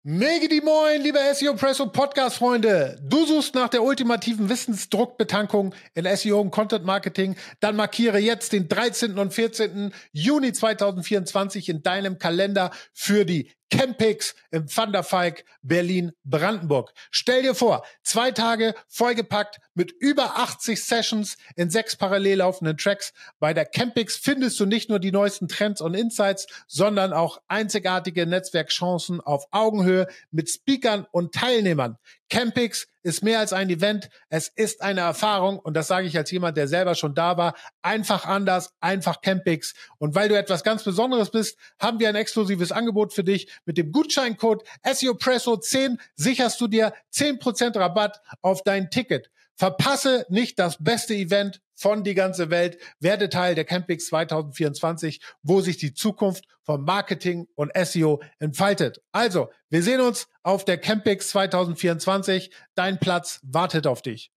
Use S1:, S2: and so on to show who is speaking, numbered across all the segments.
S1: Megidi moin, liebe SEO Presso Podcast-Freunde. Du suchst nach der ultimativen Wissensdruckbetankung in SEO und Content Marketing? Dann markiere jetzt den 13. und 14. Juni 2024 in deinem Kalender für die Campix im Van der Valk Berlin-Brandenburg. Stell dir vor, 2 Tage vollgepackt mit über 80 Sessions in 6 parallel laufenden Tracks. Bei der Campix findest du nicht nur die neuesten Trends und Insights, sondern auch einzigartige Netzwerkchancen auf Augenhöhe mit Speakern und Teilnehmern. Campix ist mehr als ein Event, es ist eine Erfahrung und das sage ich als jemand, der selber schon da war. Einfach anders, einfach Campix. Und weil du etwas ganz Besonderes bist, haben wir ein exklusives Angebot für dich. Mit dem Gutscheincode SEOpresso10 sicherst du dir 10% Rabatt auf dein Ticket. Verpasse nicht das beste Event von die ganze Welt. Werde Teil der Campix 2024, wo sich die Zukunft von Marketing und SEO entfaltet. Also, wir sehen uns auf der Campix 2024. Dein Platz wartet auf dich.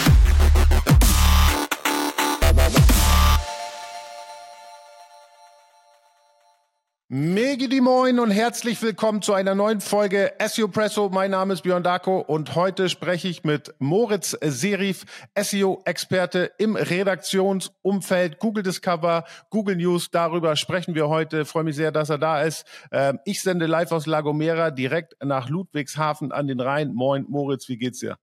S1: Megidi moin und herzlich willkommen zu einer neuen Folge SEO Presso. Mein Name ist Björn Darko und heute spreche ich mit Moritz Serif, SEO-Experte im Redaktionsumfeld Google Discover, Google News. Darüber sprechen wir heute. Ich freue mich sehr, dass er da ist. Ich sende live aus La Gomera direkt nach Ludwigshafen an den Rhein. Moin Moritz, wie geht's dir?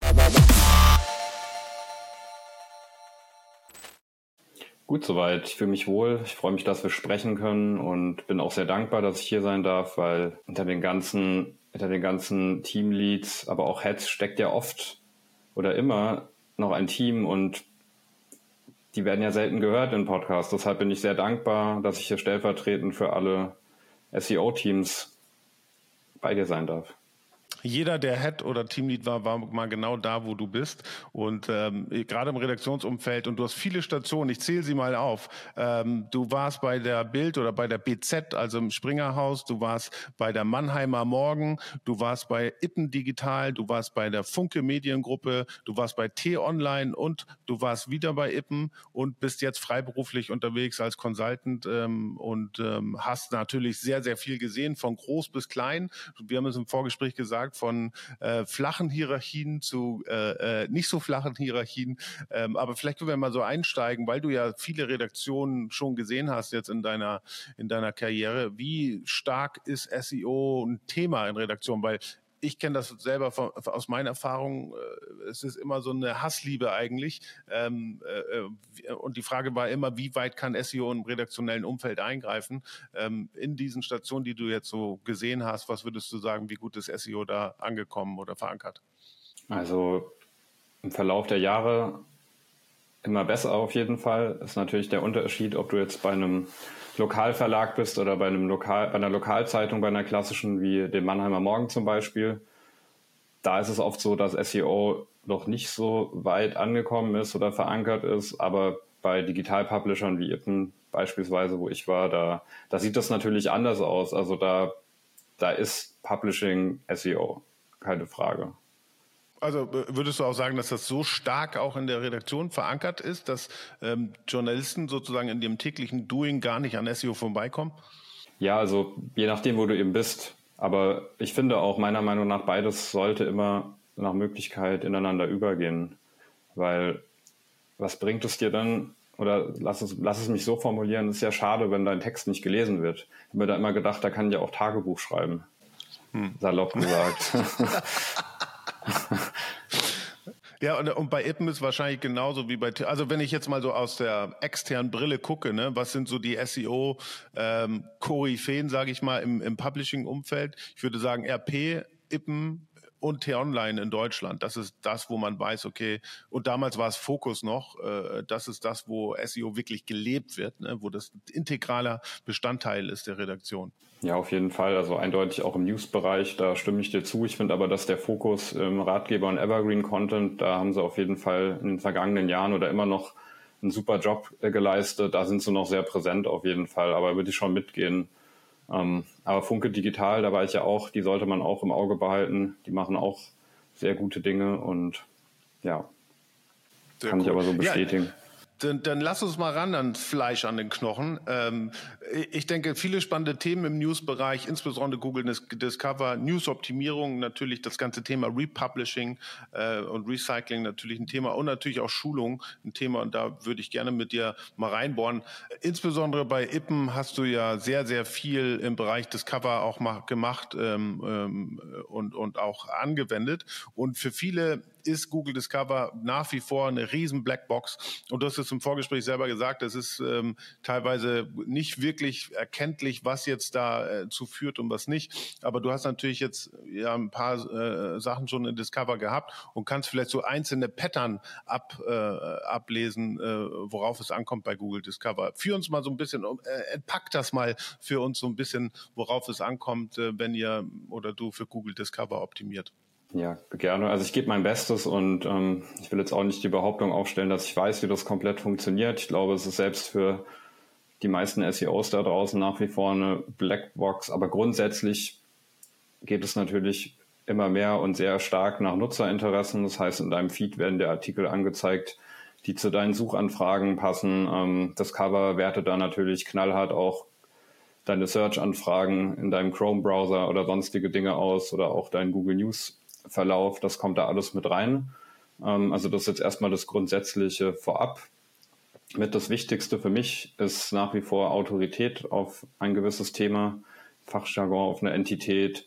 S2: Gut soweit. Ich fühle mich wohl. Ich freue mich, dass wir sprechen können und bin auch sehr dankbar, dass ich hier sein darf, weil hinter den ganzen Teamleads, aber auch Heads steckt ja oft oder immer noch ein Team und die werden ja selten gehört in Podcasts. Deshalb bin ich sehr dankbar, dass ich hier stellvertretend für alle SEO-Teams bei dir sein darf.
S1: Jeder, der Head oder Teamlead war mal genau da, wo du bist. Und gerade im Redaktionsumfeld, und du hast viele Stationen, ich zähle sie mal auf. Du warst bei der Bild oder bei der BZ, also im Springerhaus, du warst bei der Mannheimer Morgen, du warst bei Ippen Digital, du warst bei der Funke Mediengruppe, du warst bei T-Online und du warst wieder bei Ippen und bist jetzt freiberuflich unterwegs als Consultant und hast natürlich sehr, sehr viel gesehen, von groß bis klein. Wir haben es im Vorgespräch gesagt, von flachen Hierarchien zu nicht so flachen Hierarchien. Aber vielleicht können wir mal so einsteigen, weil du ja viele Redaktionen schon gesehen hast jetzt in deiner Karriere. Wie stark ist SEO ein Thema in Redaktion? Weil ich kenne das selber aus meiner Erfahrung. Es ist immer so eine Hassliebe eigentlich. Und die Frage war immer, wie weit kann SEO im redaktionellen Umfeld eingreifen? In diesen Stationen, die du jetzt so gesehen hast, was würdest du sagen, wie gut ist SEO da angekommen oder verankert?
S2: Also im Verlauf der Jahre immer besser auf jeden Fall. Ist natürlich der Unterschied, ob du jetzt bei einem Lokalverlag bist oder bei einer Lokalzeitung, bei einer klassischen wie dem Mannheimer Morgen zum Beispiel. Da ist es oft so, dass SEO noch nicht so weit angekommen ist oder verankert ist, aber bei Digital-Publishern wie Ippen beispielsweise, wo ich war, da sieht das natürlich anders aus. Also da ist Publishing SEO, keine Frage.
S1: Also würdest du auch sagen, dass das so stark auch in der Redaktion verankert ist, dass Journalisten sozusagen in ihrem täglichen Doing gar nicht an SEO vorbeikommen?
S2: Ja, also je nachdem, wo du eben bist. Aber ich finde auch meiner Meinung nach, beides sollte immer nach Möglichkeit ineinander übergehen. Weil was bringt es dir dann, oder lass es mich so formulieren, ist ja schade, wenn dein Text nicht gelesen wird. Ich habe mir da immer gedacht, da kann ich ja auch Tagebuch schreiben. Salopp gesagt.
S1: Ja, und bei Ippen ist wahrscheinlich genauso wie bei, also wenn ich jetzt mal so aus der externen Brille gucke, ne, was sind so die SEO-Koryphäen, sage ich mal, im Publishing-Umfeld? Ich würde sagen RP, Ippen und T-Online in Deutschland. Das ist das, wo man weiß, okay, und damals war es Focus noch, das ist das, wo SEO wirklich gelebt wird, ne, wo das integraler Bestandteil ist der Redaktion.
S2: Ja, auf jeden Fall. Also eindeutig auch im News-Bereich, da stimme ich dir zu. Ich finde aber, dass der Fokus im Ratgeber- und Evergreen-Content, da haben sie auf jeden Fall in den vergangenen Jahren oder immer noch einen super Job geleistet. Da sind sie noch sehr präsent auf jeden Fall, aber würde ich schon mitgehen. Aber Funke Digital, da war ich ja auch, die sollte man auch im Auge behalten. Die machen auch sehr gute Dinge und ja, sehr kann cool. Ich aber so bestätigen.
S1: Ja.
S3: Dann lass uns mal ran ans Fleisch, an den Knochen. Ich denke, viele spannende Themen im News-Bereich, insbesondere Google Discover, News-Optimierung, natürlich das ganze Thema Republishing und Recycling natürlich ein Thema und natürlich auch Schulung ein Thema. Und da würde ich gerne mit dir mal reinbohren. Insbesondere bei Ippen hast du ja sehr, sehr viel im Bereich Discover auch gemacht und auch angewendet. Und für viele ist Google Discover nach wie vor eine riesen Blackbox. Und du hast es im Vorgespräch selber gesagt, es ist teilweise nicht wirklich erkenntlich, was jetzt dazu führt und was nicht. Aber du hast natürlich jetzt ja ein paar Sachen schon in Discover gehabt und kannst vielleicht so einzelne Pattern ablesen, worauf es ankommt bei Google Discover. Führ uns mal so ein bisschen, entpack das mal für uns so ein bisschen, worauf es ankommt, wenn ihr oder du für Google Discover optimiert.
S2: Ja, gerne. Also ich gebe mein Bestes und ich will jetzt auch nicht die Behauptung aufstellen, dass ich weiß, wie das komplett funktioniert. Ich glaube, es ist selbst für die meisten SEOs da draußen nach wie vor eine Blackbox. Aber grundsätzlich geht es natürlich immer mehr und sehr stark nach Nutzerinteressen. Das heißt, in deinem Feed werden dir Artikel angezeigt, die zu deinen Suchanfragen passen. Discover wertet da natürlich knallhart auch deine Search-Anfragen in deinem Chrome-Browser oder sonstige Dinge aus oder auch dein Google News-Verlauf. Das kommt da alles mit rein. Also das ist jetzt erstmal das Grundsätzliche vorab. Mit das Wichtigste für mich ist nach wie vor Autorität auf ein gewisses Thema, Fachjargon auf eine Entität.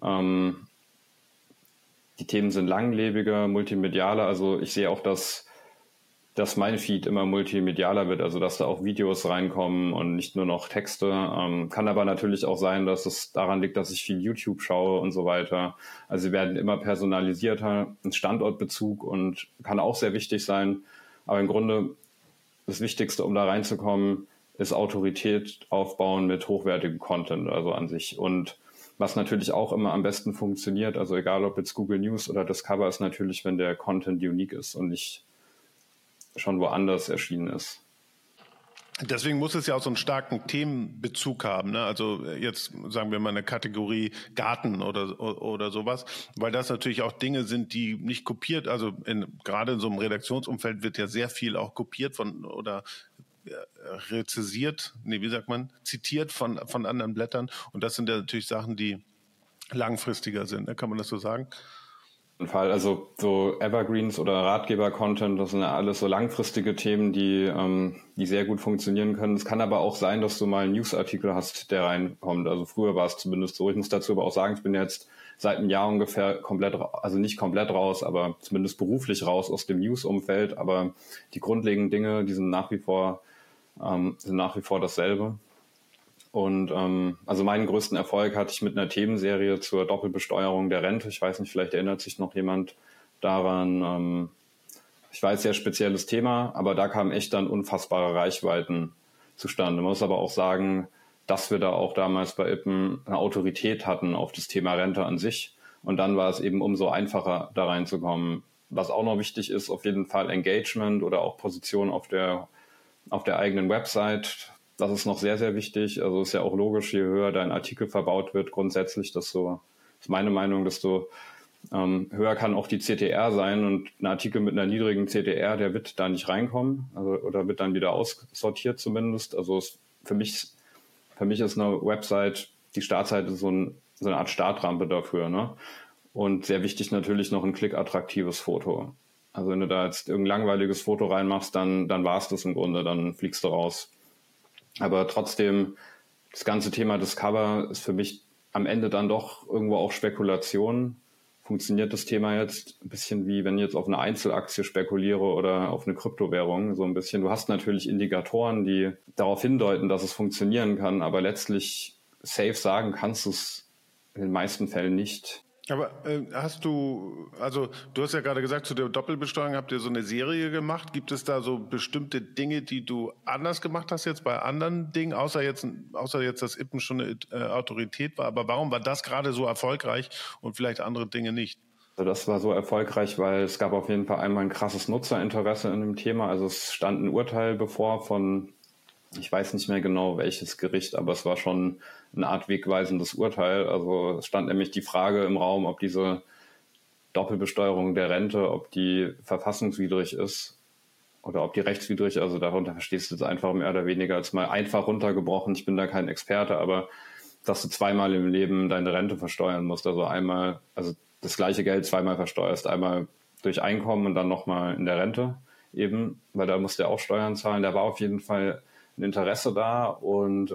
S2: Die Themen sind langlebiger, multimedialer. Also ich sehe auch, dass mein Feed immer multimedialer wird, also dass da auch Videos reinkommen und nicht nur noch Texte. Kann aber natürlich auch sein, dass es daran liegt, dass ich viel YouTube schaue und so weiter. Also sie werden immer personalisierter, ein Standortbezug und kann auch sehr wichtig sein. Aber im Grunde das Wichtigste, um da reinzukommen, ist Autorität aufbauen mit hochwertigem Content, also an sich. Und was natürlich auch immer am besten funktioniert, also egal ob jetzt Google News oder Discover, ist natürlich, wenn der Content unique ist und nicht schon woanders erschienen ist.
S3: Deswegen muss es ja auch so einen starken Themenbezug haben, ne? Also jetzt sagen wir mal eine Kategorie Garten oder sowas, weil das natürlich auch Dinge sind, die nicht kopiert, also gerade in so einem Redaktionsumfeld wird ja sehr viel auch kopiert zitiert von anderen Blättern und das sind ja natürlich Sachen, die langfristiger sind, ne? Kann man das so sagen?
S2: Fall. Also so Evergreens oder Ratgeber-Content, das sind ja alles so langfristige Themen, die sehr gut funktionieren können. Es kann aber auch sein, dass du mal einen Newsartikel hast, der reinkommt. Also früher war es zumindest so. Ich muss dazu aber auch sagen, ich bin jetzt seit einem Jahr ungefähr also nicht komplett raus, aber zumindest beruflich raus aus dem News-Umfeld. Aber die grundlegenden Dinge, die sind nach wie vor dasselbe. Und also meinen größten Erfolg hatte ich mit einer Themenserie zur Doppelbesteuerung der Rente. Ich weiß nicht, vielleicht erinnert sich noch jemand daran. Ich weiß, sehr spezielles Thema, aber da kamen echt dann unfassbare Reichweiten zustande. Man muss aber auch sagen, dass wir da auch damals bei Ippen eine Autorität hatten auf das Thema Rente an sich. Und dann war es eben umso einfacher, da reinzukommen. Was auch noch wichtig ist, auf jeden Fall Engagement oder auch Position auf der eigenen Website. Das ist noch sehr, sehr wichtig. Also ist ja auch logisch, je höher dein Artikel verbaut wird, grundsätzlich, ist meine Meinung, desto höher kann auch die CTR sein. Und ein Artikel mit einer niedrigen CTR, der wird da nicht reinkommen, also, oder wird dann wieder aussortiert zumindest. Also für mich ist eine Website, die Startseite so eine Art Startrampe dafür, ne? Und sehr wichtig natürlich noch ein klickattraktives Foto. Also wenn du da jetzt irgendein langweiliges Foto reinmachst, dann war es das im Grunde, dann fliegst du raus. Aber trotzdem, das ganze Thema Discover ist für mich am Ende dann doch irgendwo auch Spekulation. Funktioniert das Thema jetzt ein bisschen wie, wenn ich jetzt auf eine Einzelaktie spekuliere oder auf eine Kryptowährung, so ein bisschen. Du hast natürlich Indikatoren, die darauf hindeuten, dass es funktionieren kann, aber letztlich safe sagen kannst du es in den meisten Fällen nicht.
S3: Aber du hast ja gerade gesagt, zu der Doppelbesteuerung habt ihr so eine Serie gemacht. Gibt es da so bestimmte Dinge, die du anders gemacht hast jetzt bei anderen Dingen, außer jetzt, dass Ippen schon eine Autorität war? Aber warum war das gerade so erfolgreich und vielleicht andere Dinge nicht?
S2: Also das war so erfolgreich, weil es gab auf jeden Fall einmal ein krasses Nutzerinteresse in dem Thema. Also es stand ein Urteil bevor von, ich weiß nicht mehr genau welches Gericht, aber es war schon eine Art wegweisendes Urteil. Also es stand nämlich die Frage im Raum, ob diese Doppelbesteuerung der Rente, ob die verfassungswidrig ist. oder ob die rechtswidrig, also darunter verstehst du es einfach mehr oder weniger als mal einfach runtergebrochen. Ich bin da kein Experte, aber dass du zweimal im Leben deine Rente versteuern musst, also einmal, also das gleiche Geld zweimal versteuerst, einmal durch Einkommen und dann nochmal in der Rente eben, weil da musst du ja auch Steuern zahlen. Da war auf jeden Fall ein Interesse da und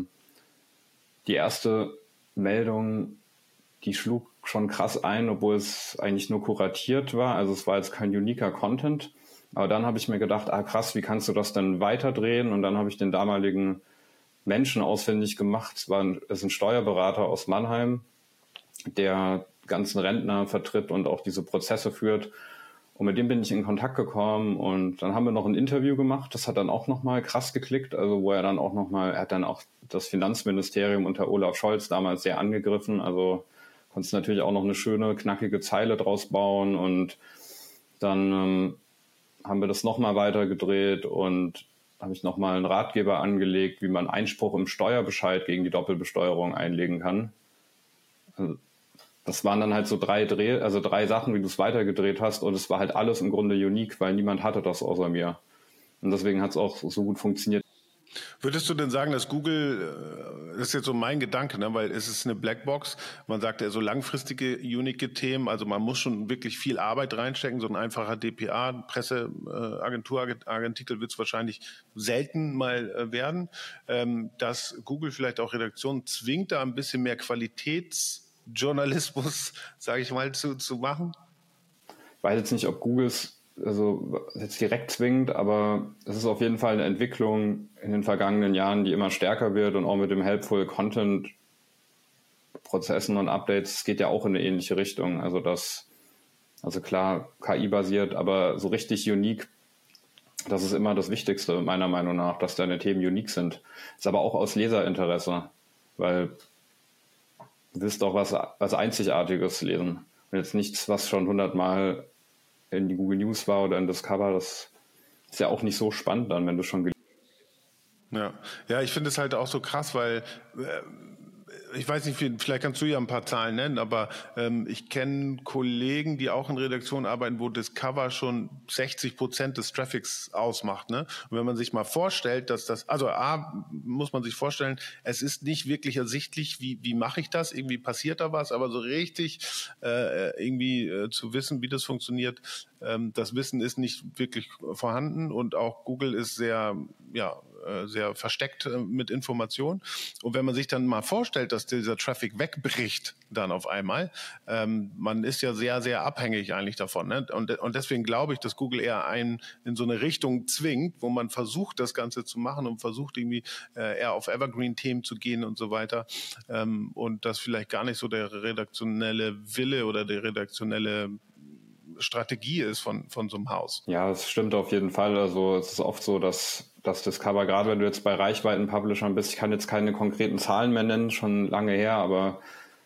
S2: die erste Meldung, die schlug schon krass ein, obwohl es eigentlich nur kuratiert war. Also es war jetzt kein uniker Content. Aber dann habe ich mir gedacht, krass, wie kannst du das denn weiterdrehen? Und dann habe ich den damaligen Menschen ausfindig gemacht. Es ist ein Steuerberater aus Mannheim, der ganzen Rentner vertritt und auch diese Prozesse führt. Und mit dem bin ich in Kontakt gekommen und dann haben wir noch ein Interview gemacht. Das hat dann auch nochmal krass geklickt. Also wo er hat dann auch das Finanzministerium unter Olaf Scholz damals sehr angegriffen. Also konntest natürlich auch noch eine schöne, knackige Zeile draus bauen. Und dann haben wir das nochmal weitergedreht und habe ich nochmal einen Ratgeber angelegt, wie man Einspruch im Steuerbescheid gegen die Doppelbesteuerung einlegen kann. Also das waren dann halt so drei Sachen, wie du es weitergedreht hast. Und es war halt alles im Grunde unique, weil niemand hatte das außer mir. Und deswegen hat es auch so gut funktioniert.
S3: Würdest du denn sagen, dass Google, das ist jetzt so mein Gedanke, ne, weil es ist eine Blackbox, man sagt ja so langfristige, unique Themen, also man muss schon wirklich viel Arbeit reinstecken, so ein einfacher DPA, Presseagenturartikel wird es wahrscheinlich selten mal werden, dass Google vielleicht auch Redaktionen zwingt, da ein bisschen mehr Qualitätsjournalismus, sage ich mal, zu machen?
S2: Ich weiß jetzt nicht, ob Google es jetzt direkt zwingt, aber es ist auf jeden Fall eine Entwicklung in den vergangenen Jahren, die immer stärker wird und auch mit dem Helpful Content Prozessen und Updates, es geht ja auch in eine ähnliche Richtung. Also klar, KI-basiert, aber so richtig unique, das ist immer das Wichtigste, meiner Meinung nach, dass deine Themen unique sind. Ist aber auch aus Leserinteresse, weil du willst doch was Einzigartiges lesen und jetzt nichts, was schon 100-mal in die Google News war oder in Discover, das ist ja auch nicht so spannend dann, wenn du schon
S3: Ja, ich finde es halt auch so krass, weil ich weiß nicht, vielleicht kannst du ja ein paar Zahlen nennen, aber ich kenne Kollegen, die auch in Redaktionen arbeiten, wo Discover schon 60% des Traffics ausmacht. Ne? Und wenn man sich mal vorstellt, dass muss man sich vorstellen, es ist nicht wirklich ersichtlich, wie mache ich das? Irgendwie passiert da was, aber so richtig zu wissen, wie das funktioniert, das Wissen ist nicht wirklich vorhanden und auch Google ist sehr versteckt mit Informationen. Und wenn man sich dann mal vorstellt, dass dieser Traffic wegbricht dann auf einmal, man ist ja sehr, sehr abhängig eigentlich davon. Ne? Und deswegen glaube ich, dass Google eher einen in so eine Richtung zwingt, wo man versucht, das Ganze zu machen und versucht irgendwie eher auf Evergreen-Themen zu gehen und so weiter. Und das vielleicht gar nicht so der redaktionelle Wille oder der redaktionelle Strategie ist von so einem Haus.
S2: Ja, das stimmt auf jeden Fall. Also es ist oft so, dass Discover, gerade wenn du jetzt bei Reichweiten-Publishern bist, ich kann jetzt keine konkreten Zahlen mehr nennen, schon lange her, aber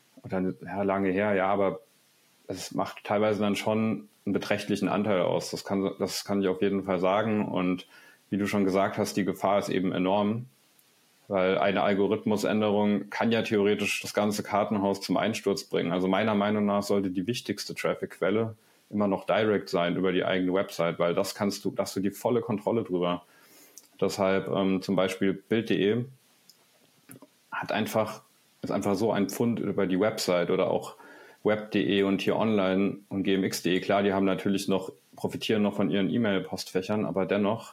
S2: es macht teilweise dann schon einen beträchtlichen Anteil aus. Das kann ich auf jeden Fall sagen. Und wie du schon gesagt hast, die Gefahr ist eben enorm, weil eine Algorithmusänderung kann ja theoretisch das ganze Kartenhaus zum Einsturz bringen. Also meiner Meinung nach sollte die wichtigste Traffic-Quelle immer noch direct sein über die eigene Website, weil da hast du die volle Kontrolle drüber. Deshalb zum Beispiel Bild.de ist einfach so ein Pfund über die Website oder auch Web.de und hier online und gmx.de. Klar, die haben natürlich profitieren noch von ihren E-Mail-Postfächern, aber dennoch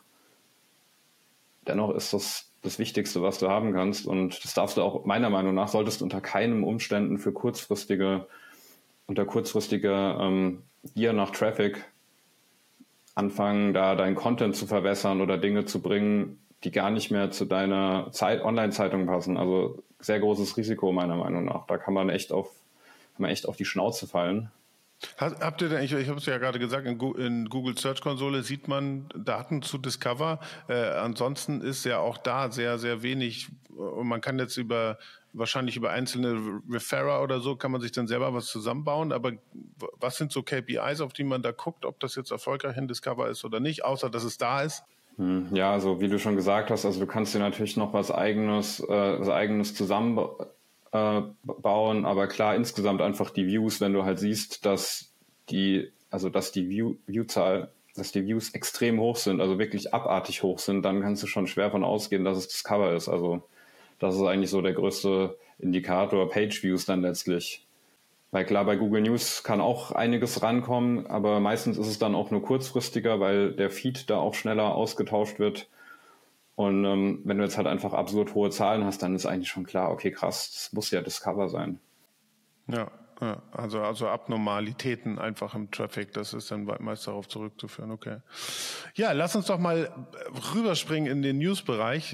S2: ist das Wichtigste, was du haben kannst. Und das darfst du auch, meiner Meinung nach, solltest du unter keinen Umständen unter kurzfristiger Gier nach Traffic anfangen, da deinen Content zu verwässern oder Dinge zu bringen, die gar nicht mehr zu deiner Online-Zeitung passen. Also sehr großes Risiko meiner Meinung nach. Da kann man echt auf die Schnauze fallen.
S3: Habt ihr denn, ich habe es ja gerade gesagt, in Google Search Konsole sieht man Daten zu Discover. Ansonsten ist ja auch da sehr, sehr wenig. Und man kann jetzt wahrscheinlich über einzelne Referrer oder so, kann man sich dann selber was zusammenbauen. Aber was sind so KPIs, auf die man da guckt, ob das jetzt erfolgreich in Discover ist oder nicht, außer dass es da ist?
S2: Ja, also wie du schon gesagt hast, also du kannst dir natürlich noch was Eigenes zusammenbauen, aber klar, insgesamt einfach die Views, wenn du halt siehst, dass die Viewzahl dass die Views extrem hoch sind, also wirklich abartig hoch sind, dann kannst du schon schwer von ausgehen, dass es das Cover ist. Also das ist eigentlich so der größte Indikator, Page-Views dann letztlich. Weil klar, bei Google News kann auch einiges rankommen, aber meistens ist es dann auch nur kurzfristiger, weil der Feed da auch schneller ausgetauscht wird. Und wenn du jetzt halt einfach absurd hohe Zahlen hast, dann ist eigentlich schon klar, okay, krass, das muss ja Discover sein.
S3: Ja, also Abnormalitäten einfach im Traffic, das ist dann meist darauf zurückzuführen, okay. Ja, lass uns doch mal rüberspringen in den News-Bereich.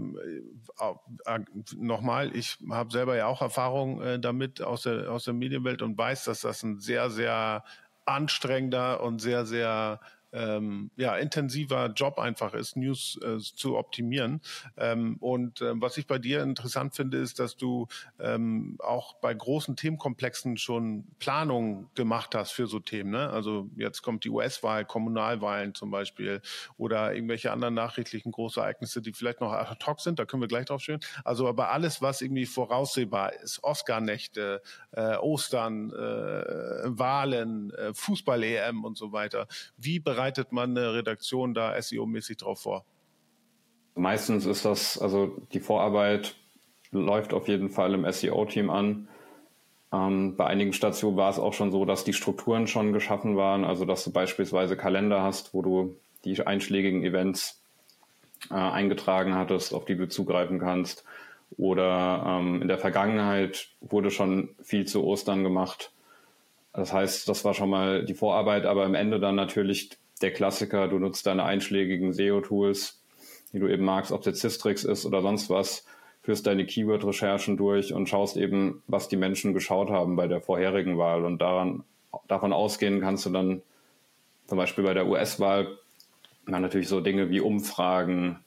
S3: Nochmal, ich habe selber ja auch Erfahrung damit aus der Medienwelt und weiß, dass das ein sehr, sehr anstrengender und sehr, sehr intensiver Job einfach ist, News zu optimieren. Was ich bei dir interessant finde, ist, dass du auch bei großen Themenkomplexen schon Planung gemacht hast für so Themen. Ne? Also jetzt kommt die US-Wahl, Kommunalwahlen zum Beispiel oder irgendwelche anderen nachrichtlichen Großereignisse, die vielleicht noch ad hoc sind, da können wir gleich drauf stehen. Also aber alles, was irgendwie voraussehbar ist, Oscar-Nächte, Ostern, Wahlen, Fußball-EM und so weiter. Wie bereitet man eine Redaktion da SEO-mäßig drauf vor?
S2: Meistens ist das, also die Vorarbeit läuft auf jeden Fall im SEO-Team an. Bei einigen Stationen war es auch schon so, dass die Strukturen schon geschaffen waren, also dass du beispielsweise Kalender hast, wo du die einschlägigen Events eingetragen hattest, auf die du zugreifen kannst. Oder in der Vergangenheit wurde schon viel zu Ostern gemacht. Das heißt, das war schon mal die Vorarbeit, aber am Ende dann natürlich der Klassiker, du nutzt deine einschlägigen SEO-Tools, die du eben magst, ob es jetzt Sistrix ist oder sonst was, führst deine Keyword-Recherchen durch und schaust eben, was die Menschen geschaut haben bei der vorherigen Wahl. Und davon ausgehen kannst du dann zum Beispiel bei der US-Wahl natürlich so Dinge wie Umfragen,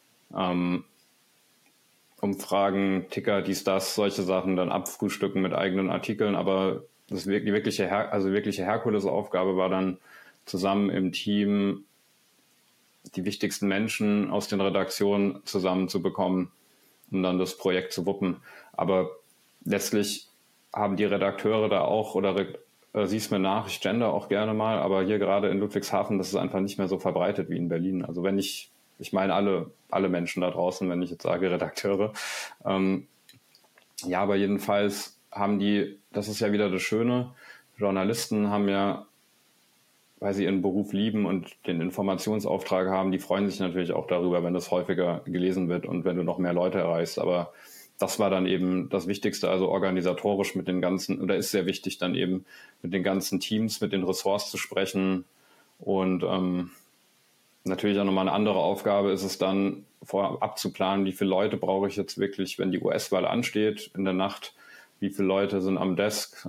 S2: Ticker, dies, das, solche Sachen dann abfrühstücken mit eigenen Artikeln. Aber die wirkliche Herkulesaufgabe war dann, zusammen im Team die wichtigsten Menschen aus den Redaktionen zusammenzubekommen, um dann das Projekt zu wuppen. Aber letztlich haben die Redakteure da auch, oder sieh's mir nach, ich gender auch gerne mal, aber hier gerade in Ludwigshafen, das ist einfach nicht mehr so verbreitet wie in Berlin. Also ich meine alle Menschen da draußen, wenn ich jetzt sage Redakteure. Aber jedenfalls das ist ja wieder das Schöne, Journalisten haben ja, weil sie ihren Beruf lieben und den Informationsauftrag haben, die freuen sich natürlich auch darüber, wenn das häufiger gelesen wird und wenn du noch mehr Leute erreichst. Aber das war dann eben das Wichtigste, also organisatorisch mit den ganzen, oder ist sehr wichtig, dann eben mit den ganzen Teams, mit den Ressorts zu sprechen. Und natürlich auch nochmal eine andere Aufgabe ist es dann, vorab zu planen, wie viele Leute brauche ich jetzt wirklich, wenn die US-Wahl ansteht in der Nacht, wie viele Leute sind am Desk,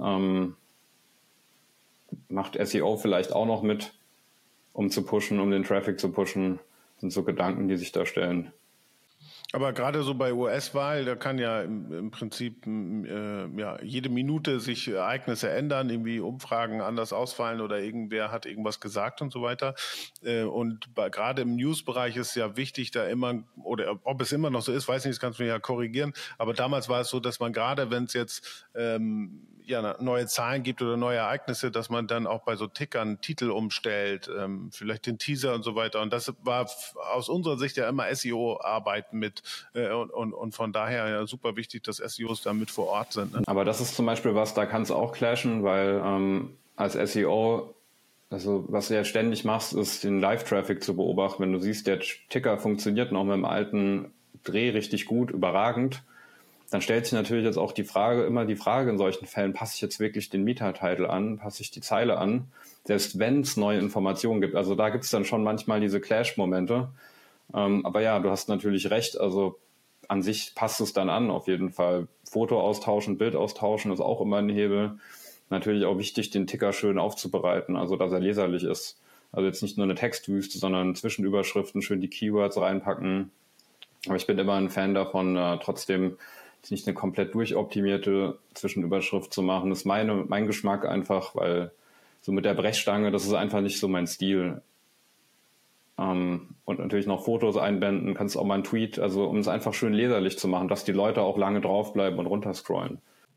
S2: macht SEO vielleicht auch noch mit, um zu pushen, um den Traffic zu pushen. Das sind so Gedanken, die sich da stellen.
S3: Aber gerade so bei US-Wahl, da kann ja im Prinzip jede Minute sich Ereignisse ändern, irgendwie Umfragen anders ausfallen oder irgendwer hat irgendwas gesagt und so weiter. Und gerade im News-Bereich ist ja wichtig, da immer, oder ob es immer noch so ist, weiß nicht, das kannst du mir ja korrigieren, aber damals war es so, dass man gerade, wenn es jetzt neue Zahlen gibt oder neue Ereignisse, dass man dann auch bei so Tickern Titel umstellt, vielleicht den Teaser und so weiter. Und das war aus unserer Sicht ja immer SEO-Arbeit mit und von daher ja super wichtig, dass SEOs da mit vor Ort sind. Ne?
S2: Aber das ist zum Beispiel was, da kann es auch clashen, weil als SEO, also was du ja ständig machst, ist den Live-Traffic zu beobachten. Wenn du siehst, der Ticker funktioniert noch mit dem alten Dreh richtig gut, überragend, dann stellt sich natürlich jetzt auch immer die Frage in solchen Fällen, passe ich jetzt wirklich den Meta-Title an, passe ich die Zeile an, selbst wenn es neue Informationen gibt. Also da gibt es dann schon manchmal diese Clash-Momente. Aber ja, du hast natürlich recht, also an sich passt es dann an, auf jeden Fall. Foto austauschen, Bild austauschen ist auch immer ein Hebel. Natürlich auch wichtig, den Ticker schön aufzubereiten, also dass er leserlich ist. Also jetzt nicht nur eine Textwüste, sondern Zwischenüberschriften, schön die Keywords reinpacken. Aber ich bin immer ein Fan davon, trotzdem nicht eine komplett durchoptimierte Zwischenüberschrift zu machen. Das ist mein Geschmack einfach, weil so mit der Brechstange, das ist einfach nicht so mein Stil. Und natürlich noch Fotos einblenden, kannst auch mal einen Tweet, also um es einfach schön leserlich zu machen, dass die Leute auch lange draufbleiben und runterscrollen.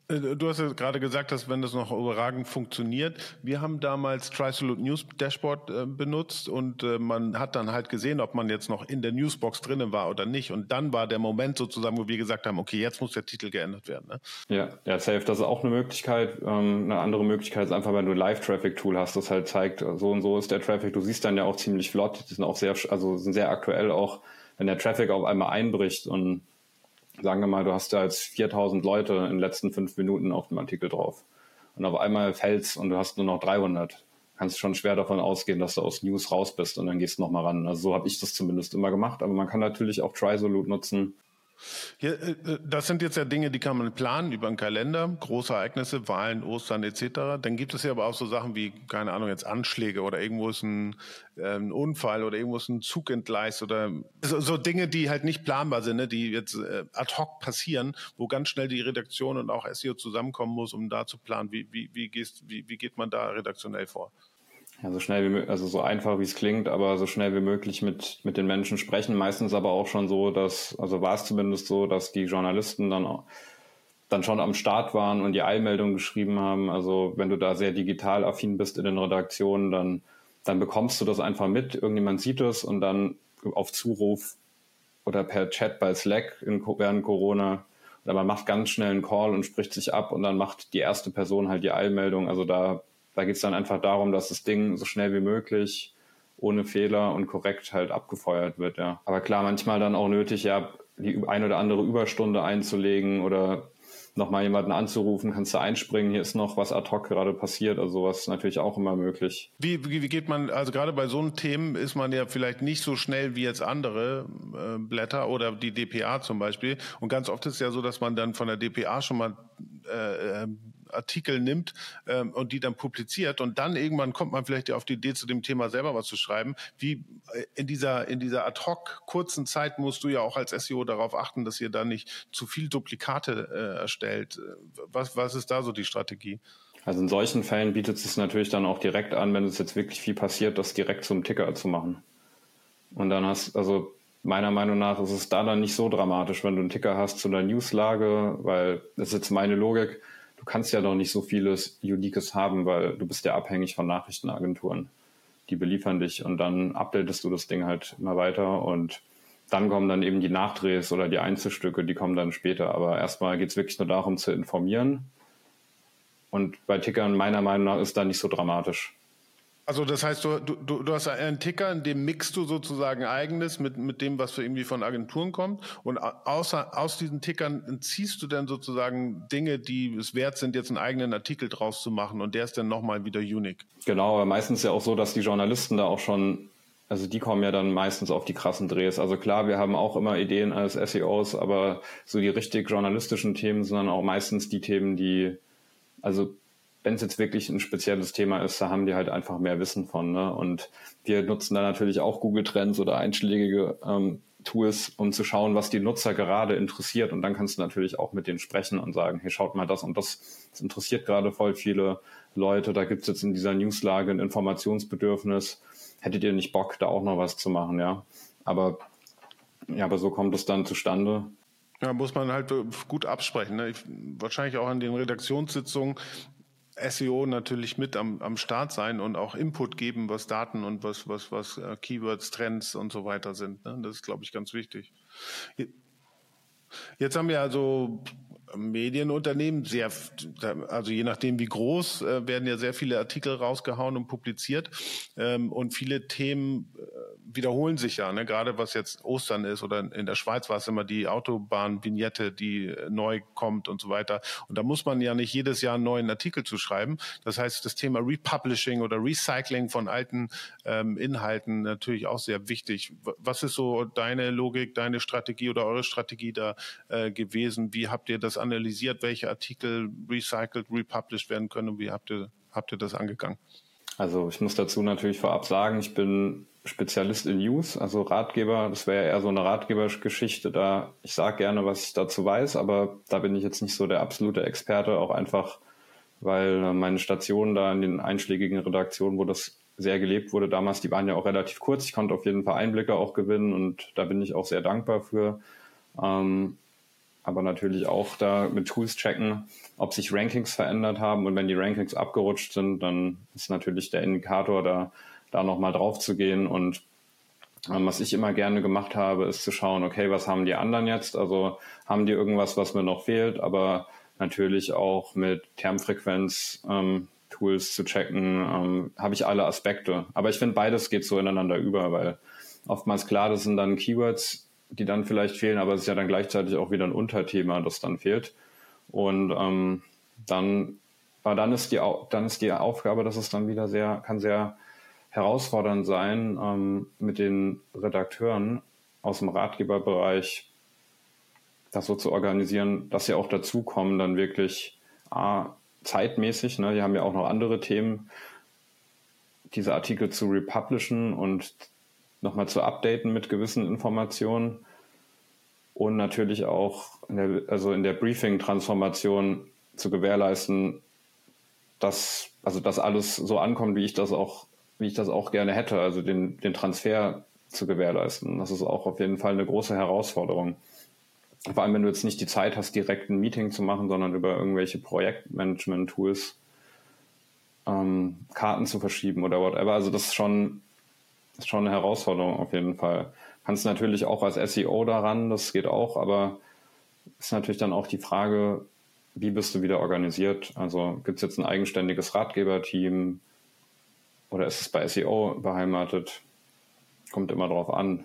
S3: Du hast ja gerade gesagt, dass wenn das noch überragend funktioniert. Wir haben damals Trisolute News Dashboard benutzt und man hat dann halt gesehen, ob man jetzt noch in der Newsbox drinnen war oder nicht. Und dann war der Moment sozusagen, wo wir gesagt haben, okay, jetzt muss der Titel geändert werden. Ne?
S2: Ja, safe, das ist auch eine Möglichkeit. Eine andere Möglichkeit ist einfach, wenn du ein Live-Traffic-Tool hast, das halt zeigt, so und so ist der Traffic. Du siehst dann ja auch ziemlich flott, die sind auch sind sehr aktuell auch, wenn der Traffic auf einmal einbricht und sagen wir mal, du hast da jetzt 4000 Leute in den letzten 5 Minuten auf dem Artikel drauf. Und auf einmal fällt's und du hast nur noch 300. Kannst schon schwer davon ausgehen, dass du aus News raus bist und dann gehst du nochmal ran. Also so habe ich das zumindest immer gemacht. Aber man kann natürlich auch Trisolute nutzen.
S3: Ja, das sind jetzt ja Dinge, die kann man planen über einen Kalender, große Ereignisse, Wahlen, Ostern etc. Dann gibt es ja aber auch so Sachen wie, keine Ahnung, jetzt Anschläge oder irgendwo ist ein Unfall oder irgendwo ist ein Zug entgleist oder so Dinge, die halt nicht planbar sind, ne, die jetzt ad hoc passieren, wo ganz schnell die Redaktion und auch SEO zusammenkommen muss, um da zu planen. Wie geht man da redaktionell vor?
S2: Ja, so schnell wie möglich, also so einfach wie es klingt, aber so schnell wie möglich mit den Menschen sprechen. Meistens aber auch schon so, also war es zumindest so, dass die Journalisten dann schon am Start waren und die Eilmeldung geschrieben haben. Also wenn du da sehr digital affin bist in den Redaktionen, dann bekommst du das einfach mit. Irgendjemand sieht es und dann auf Zuruf oder per Chat bei Slack während Corona. Oder man macht ganz schnell einen Call und spricht sich ab und dann macht die erste Person halt die Eilmeldung. Also da geht es dann einfach darum, dass das Ding so schnell wie möglich, ohne Fehler und korrekt halt abgefeuert wird, ja. Aber klar, manchmal dann auch nötig, ja, die ein oder andere Überstunde einzulegen oder nochmal jemanden anzurufen, kannst du einspringen, hier ist noch was ad hoc gerade passiert, also sowas ist natürlich auch immer möglich.
S3: Wie geht man, also gerade bei so einem Themen ist man ja vielleicht nicht so schnell wie jetzt andere Blätter oder die dpa zum Beispiel und ganz oft ist es ja so, dass man dann von der dpa schon mal Artikel nimmt und die dann publiziert und dann irgendwann kommt man vielleicht ja auf die Idee, zu dem Thema selber was zu schreiben. Wie in dieser ad hoc kurzen Zeit musst du ja auch als SEO darauf achten, dass ihr da nicht zu viel Duplikate erstellt. Was ist da so die Strategie?
S2: Also in solchen Fällen bietet es sich natürlich dann auch direkt an, wenn es jetzt wirklich viel passiert, das direkt zum Ticker zu machen. Und dann also meiner Meinung nach ist es da dann nicht so dramatisch, wenn du einen Ticker hast zu einer Newslage, weil das ist jetzt meine Logik, du kannst ja doch nicht so vieles Uniques haben, weil du bist ja abhängig von Nachrichtenagenturen. Die beliefern dich und dann updatest du das Ding halt immer weiter und dann kommen dann eben die Nachdrehs oder die Einzelstücke, die kommen dann später. Aber erstmal geht es wirklich nur darum zu informieren. Und bei Tickern meiner Meinung nach ist da nicht so dramatisch.
S3: Also das heißt, du hast einen Ticker, in dem mixt du sozusagen Eigenes mit dem, was irgendwie von Agenturen kommt. Und aus diesen Tickern ziehst du dann sozusagen Dinge, die es wert sind, jetzt einen eigenen Artikel draus zu machen. Und der ist dann nochmal wieder unique.
S2: Genau, aber meistens ja auch so, dass die Journalisten da auch schon, also die kommen ja dann meistens auf die krassen Drehs. Also klar, wir haben auch immer Ideen als SEOs, aber so die richtig journalistischen Themen sind dann auch meistens die Themen, die, also wenn es jetzt wirklich ein spezielles Thema ist, da haben die halt einfach mehr Wissen von. Ne? Und wir nutzen da natürlich auch Google Trends oder einschlägige Tools, um zu schauen, was die Nutzer gerade interessiert. Und dann kannst du natürlich auch mit denen sprechen und sagen, hey, schaut mal das und das interessiert gerade voll viele Leute. Da gibt es jetzt in dieser Newslage ein Informationsbedürfnis. Hättet ihr nicht Bock, da auch noch was zu machen? Ja, aber so kommt es dann zustande.
S3: Ja, muss man halt gut absprechen. Ne? Wahrscheinlich auch in den Redaktionssitzungen SEO natürlich mit am Start sein und auch Input geben, was Daten und was Keywords, Trends und so weiter sind. Ne? Das ist, glaube ich, ganz wichtig. Jetzt haben wir also Medienunternehmen, also je nachdem wie groß, werden ja sehr viele Artikel rausgehauen und publiziert und viele Themen wiederholen sich ja, ne? Gerade was jetzt Ostern ist oder in der Schweiz war es immer die Autobahn-Vignette, die neu kommt und so weiter. Und da muss man ja nicht jedes Jahr einen neuen Artikel zu schreiben. Das heißt, das Thema Republishing oder Recycling von alten Inhalten natürlich auch sehr wichtig. Was ist so deine Logik, deine Strategie oder eure Strategie da gewesen? Wie habt ihr das analysiert, welche Artikel recycelt, republished werden können und wie habt ihr das angegangen?
S2: Also ich muss dazu natürlich vorab sagen, ich bin Spezialist in News, also Ratgeber. Das wäre eher so eine Ratgebergeschichte. Ich sage gerne, was ich dazu weiß, aber da bin ich jetzt nicht so der absolute Experte, auch einfach, weil meine Stationen da in den einschlägigen Redaktionen, wo das sehr gelebt wurde damals, die waren ja auch relativ kurz. Ich konnte auf jeden Fall Einblicke auch gewinnen und da bin ich auch sehr dankbar für. aber natürlich auch da mit Tools checken, ob sich Rankings verändert haben. Und wenn die Rankings abgerutscht sind, dann ist natürlich der Indikator da nochmal drauf zu gehen. Und was ich immer gerne gemacht habe, ist zu schauen, okay, was haben die anderen jetzt? Also haben die irgendwas, was mir noch fehlt? Aber natürlich auch mit Termfrequenz Tools zu checken, habe ich alle Aspekte. Aber ich finde, beides geht so ineinander über, weil oftmals klar, das sind dann Keywords, die dann vielleicht fehlen, aber es ist ja dann gleichzeitig auch wieder ein Unterthema, das dann fehlt. Und dann ist die Aufgabe, dass es dann wieder kann sehr herausfordernd sein, mit den Redakteuren aus dem Ratgeberbereich das so zu organisieren, dass sie auch dazukommen, dann wirklich zeitmäßig, ne, die haben ja auch noch andere Themen, diese Artikel zu republishen und nochmal zu updaten mit gewissen Informationen und natürlich auch in der Briefing-Transformation zu gewährleisten, dass alles so ankommt, wie ich das auch gerne hätte, also den Transfer zu gewährleisten. Das ist auch auf jeden Fall eine große Herausforderung. Vor allem, wenn du jetzt nicht die Zeit hast, direkt ein Meeting zu machen, sondern über irgendwelche Projektmanagement-Tools Karten zu verschieben oder whatever. Also das ist schon eine Herausforderung auf jeden Fall. Kannst natürlich auch als SEO daran, das geht auch, aber ist natürlich dann auch die Frage, wie bist du wieder organisiert? Also gibt es jetzt ein eigenständiges Ratgeberteam oder ist es bei SEO beheimatet? Kommt immer drauf an.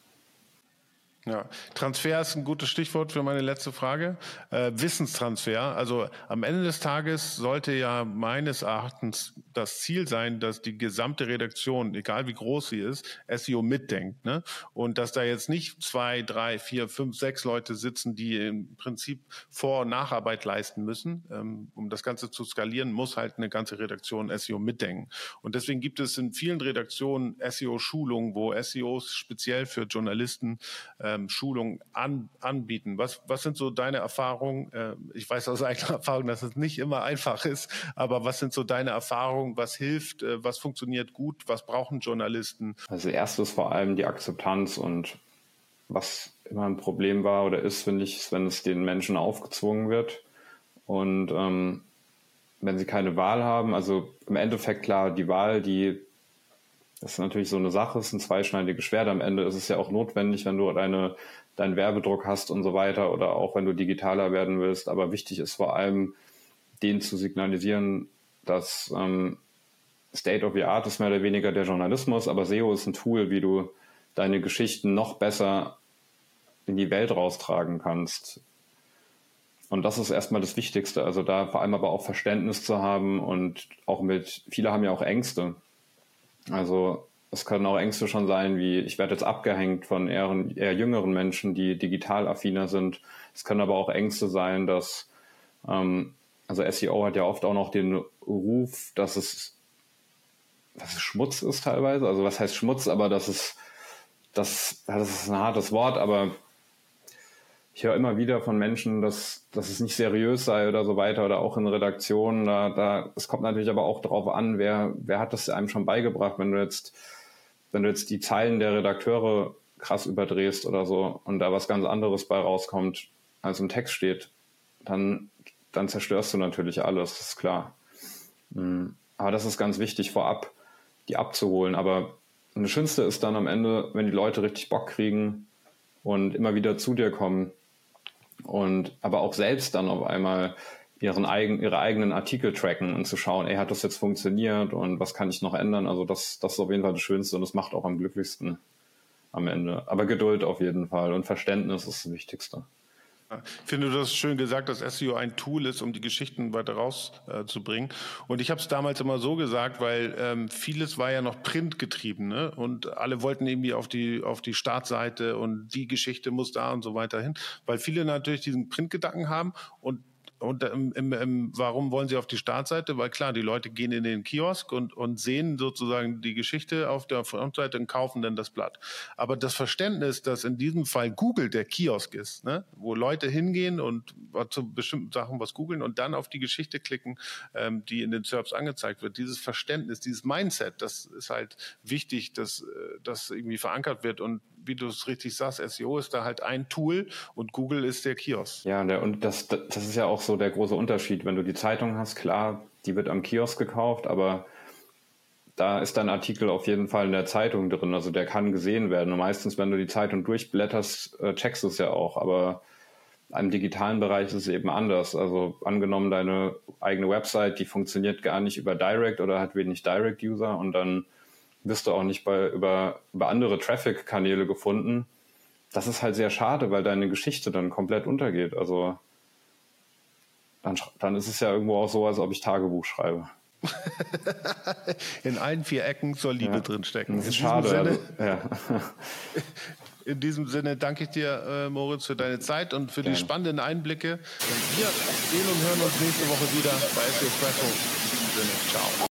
S3: Ja, Transfer ist ein gutes Stichwort für meine letzte Frage. Wissenstransfer. Also am Ende des Tages sollte ja meines Erachtens das Ziel sein, dass die gesamte Redaktion, egal wie groß sie ist, SEO mitdenkt, ne? Und dass da jetzt nicht 2, 3, 4, 5, 6 Leute sitzen, die im Prinzip Vor- und Nacharbeit leisten müssen. Um das Ganze zu skalieren, muss halt eine ganze Redaktion SEO mitdenken. Und deswegen gibt es in vielen Redaktionen SEO-Schulungen, wo SEOs speziell für Journalisten Schulungen anbieten. Was sind so deine Erfahrungen? Ich weiß aus eigener Erfahrung, dass es nicht immer einfach ist, aber was sind so deine Erfahrungen? Was hilft? Was funktioniert gut? Was brauchen Journalisten?
S2: Also erstes vor allem die Akzeptanz, und was immer ein Problem war oder ist, finde ich, ist, wenn es den Menschen aufgezwungen wird und wenn sie keine Wahl haben. Also im Endeffekt klar, die Wahl, das ist natürlich so eine Sache, ist ein zweischneidiges Schwert. Am Ende ist es ja auch notwendig, wenn du deinen Werbedruck hast und so weiter oder auch wenn du digitaler werden willst. Aber wichtig ist vor allem, denen zu signalisieren, dass State of the Art ist mehr oder weniger der Journalismus, aber SEO ist ein Tool, wie du deine Geschichten noch besser in die Welt raustragen kannst. Und das ist erstmal das Wichtigste. Also da vor allem aber auch Verständnis zu haben und auch viele haben ja auch Ängste. Also es können auch Ängste schon sein, wie ich werde jetzt abgehängt von eher jüngeren Menschen, die digital affiner sind. Es können aber auch Ängste sein, dass, also SEO hat ja oft auch noch den Ruf, dass es Schmutz ist teilweise. Also was heißt Schmutz, aber das ist ein hartes Wort, aber ich höre immer wieder von Menschen, dass es nicht seriös sei oder so weiter oder auch in Redaktionen. Es kommt natürlich aber auch darauf an, wer hat das einem schon beigebracht. Wenn du jetzt die Zeilen der Redakteure krass überdrehst oder so und da was ganz anderes bei rauskommt, als im Text steht, dann zerstörst du natürlich alles, das ist klar. Aber das ist ganz wichtig vorab, die abzuholen. Aber das Schönste ist dann am Ende, wenn die Leute richtig Bock kriegen und immer wieder zu dir kommen und aber auch selbst dann auf einmal ihre eigenen Artikel tracken und zu schauen, hat das jetzt funktioniert und was kann ich noch ändern? Also das ist auf jeden Fall das Schönste und das macht auch am glücklichsten am Ende. Aber Geduld auf jeden Fall und Verständnis ist das Wichtigste.
S3: Ich finde, du hast schön gesagt, dass SEO ein Tool ist, um die Geschichten weiter rauszubringen. Und ich habe es damals immer so gesagt, weil vieles war ja noch printgetrieben, ne? Und alle wollten irgendwie auf die Startseite und die Geschichte muss da und so weiter hin, weil viele natürlich diesen Printgedanken haben und warum wollen sie auf die Startseite? Weil klar, die Leute gehen in den Kiosk und sehen sozusagen die Geschichte auf der Frontseite und kaufen dann das Blatt. Aber das Verständnis, dass in diesem Fall Google der Kiosk ist, ne, wo Leute hingehen und zu bestimmten Sachen was googeln und dann auf die Geschichte klicken, die in den SERPs angezeigt wird, dieses Verständnis, dieses Mindset, das ist halt wichtig, dass das irgendwie verankert wird. Und wie du es richtig sagst, SEO ist da halt ein Tool und Google ist der Kiosk.
S2: Ja, und das ist ja auch so der große Unterschied. Wenn du die Zeitung hast, klar, die wird am Kiosk gekauft, aber da ist dein Artikel auf jeden Fall in der Zeitung drin. Also der kann gesehen werden. Und meistens, wenn du die Zeitung durchblätterst, checkst du es ja auch. Aber im digitalen Bereich ist es eben anders. Also angenommen, deine eigene Website, die funktioniert gar nicht über Direct oder hat wenig Direct-User und dann wirst du auch nicht über andere Traffic-Kanäle gefunden. Das ist halt sehr schade, weil deine Geschichte dann komplett untergeht. Also dann ist es ja irgendwo auch so, als ob ich Tagebuch schreibe.
S3: In allen 4 Ecken soll Liebe drinstecken.
S2: Das ist schade.
S3: In diesem Sinne danke ich dir, Moritz, für deine Zeit und für die spannenden Einblicke. Wir sehen und hören uns nächste Woche wieder bei SEO Espresso. In diesem Sinne, ciao.